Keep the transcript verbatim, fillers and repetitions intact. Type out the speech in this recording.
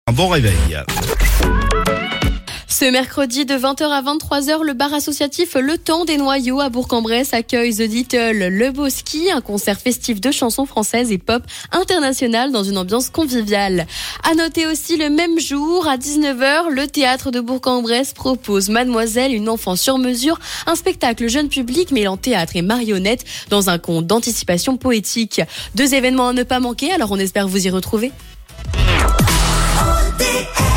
Un bon réveil. Ce mercredi de vingt heures à vingt-trois heures, le bar associatif Le Temps des Noyaux à Bourg-en-Bresse accueille The Little Le Beau Ski, un concert festif de chansons françaises et pop internationales dans une ambiance conviviale. À noter aussi le même jour, à dix-neuf heures, le théâtre de Bourg-en-Bresse propose Mademoiselle, une enfant sur mesure, un spectacle jeune public mêlant théâtre et marionnette dans un conte d'anticipation poétique. Deux événements à ne pas manquer, alors on espère vous y retrouver. O D S